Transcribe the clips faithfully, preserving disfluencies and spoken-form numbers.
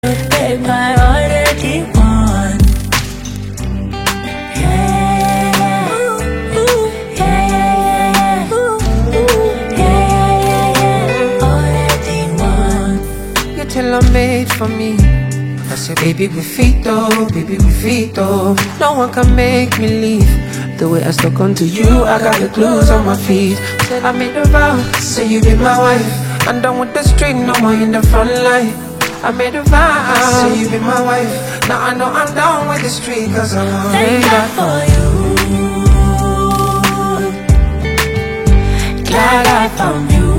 Babe, I already won. Yeah, ooh, yeah, yeah, yeah, ooh, yeah, yeah, yeah, already won. You're tailor-made for me. I say, baby, we fit though, baby, we fit though. No one can make me leave. The way I stuck onto you, I got the clues on my feet. Said I made a vow, say you be my wife. I'm done with the string, no more in the front line. I made a vow, say you be my wife. Now I know I'm down with the street, cause I'm on Thank God for you. Glad I found you.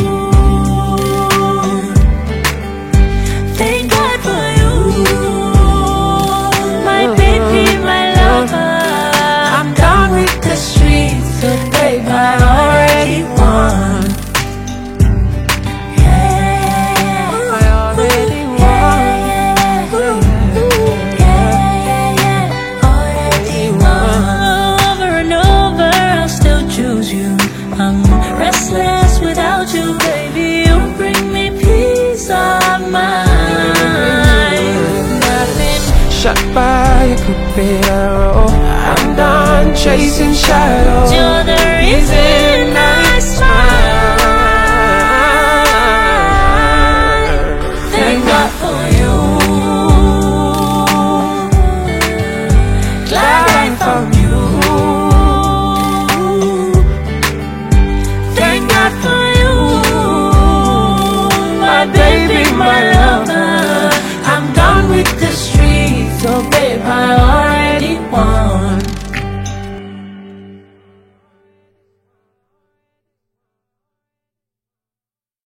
Thank God for you, my baby, my lover. I'm done with the streets, so babe, I already won. I'm restless without you, baby. You bring me peace of mind. I've been shot by a crooked arrow. I'm done chasing shadows. You're the reason I